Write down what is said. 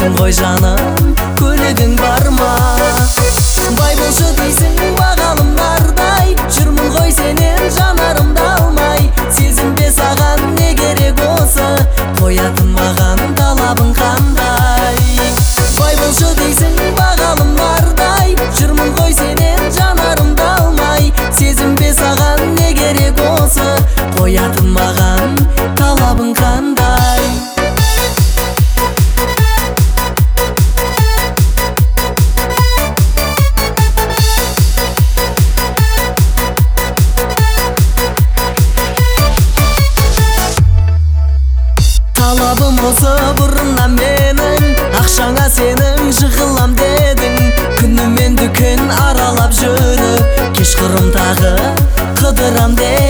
Қоятын ғой жаным, көлігің бар ма? Бай болшы дейсің бағалымдардай, жүрмін ғой сенен жанарымды алмай. Сезімде саған не керек осы, қоятын маған талабың қандай? Бай болшы дейсің бағалымдардай, жүрмін ғой сенен жанарымды алмай. Сезімде саған не керек осы, қоятын маған талабың қандай? Талабым осы бұрыннан менің, ақшаңа сенің жығылам дедің. Күнімен дүкен аралап жүріп, кешқұрым тағы қыдырам дедің.